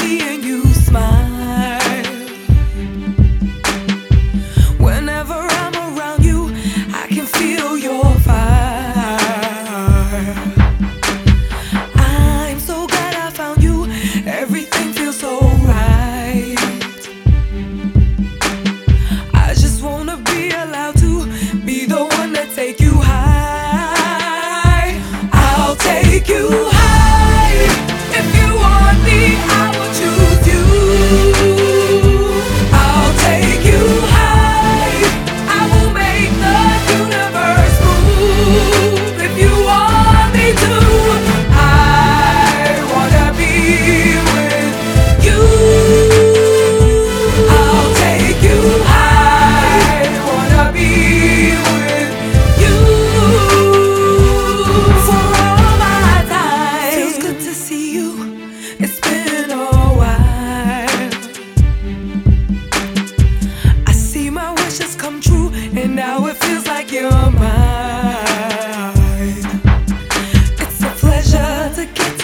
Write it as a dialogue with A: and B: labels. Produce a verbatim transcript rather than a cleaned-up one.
A: seeing you smile. Whenever I'm around you, I can feel your fire. I'm so glad I found you. Everything feels so right. I just wanna be allowed to be the one that take you high. I'll take you high. If you want me, I will choose you. I'll take you high. I will make the universe move. If you want me to, I wanna be with you. I'll take you high. Wanna be with you for all my time. Feels good to see you. It's been a while. I see my wishes come true, and now it feels like you're mine. It's a pleasure to get